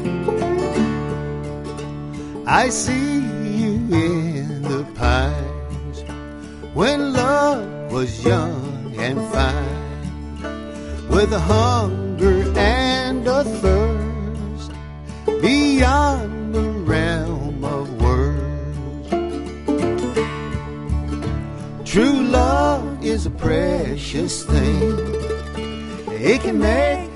I see you in the pines when love was young and fine, with a hunger and a thirst beyond the realm of words. True love is a precious thing. It can make